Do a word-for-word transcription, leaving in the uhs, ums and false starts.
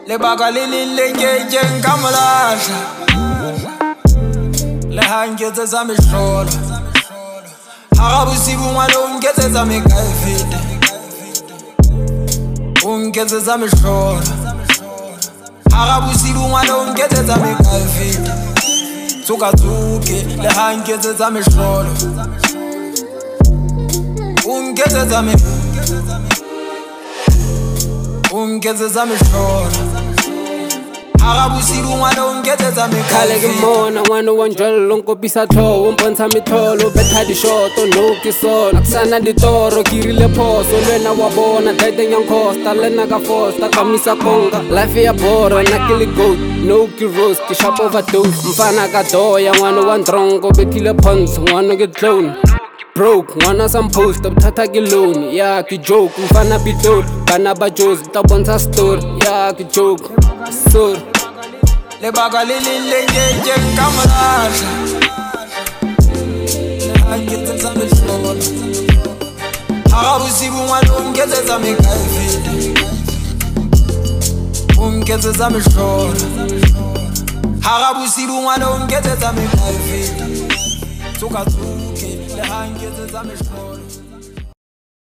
lebaka le leng le nkekeng ka molahla le ha nketsetsa mehlolo hara bosibu ngwane o nketsetsa mekae fete o nketsetsa mehlolo hara bosibu ngwane o nketsetsa mekae fete tsoka tsoke le ha nketsetsa mehlolo o nketsetsa me o nketsetsa mehlolo hara bosibu ngwane o nketsetsa mekae khale ke mona ngwana wa njalo nkopisa tlho o mpontsha mitholo betha dishoto no ke sona kusana ditoro ke rile phoso lwena wa bona date nyankhosta lena ka fosta kamisa konga life ya bora na ke le goat no ke roast ke sharp overdose mfana ka doya ngwana wa ndrongo betile pons ngwana ke clone broke ngwana some post buthatha ke loan ya ke joke mfana bitol bana ba jose ta bontsha story ya ke joke sorry lebaka le leng le nkekeng ka molahla le ha nketsetsa mehlolo hara bosibu ngwane o nketsetsa mekae fete o nketsetsa mehlolo hara bosibu ngwane o nketsetsa mekae fete tsoka tsoke le ha nketsetsa mehlolo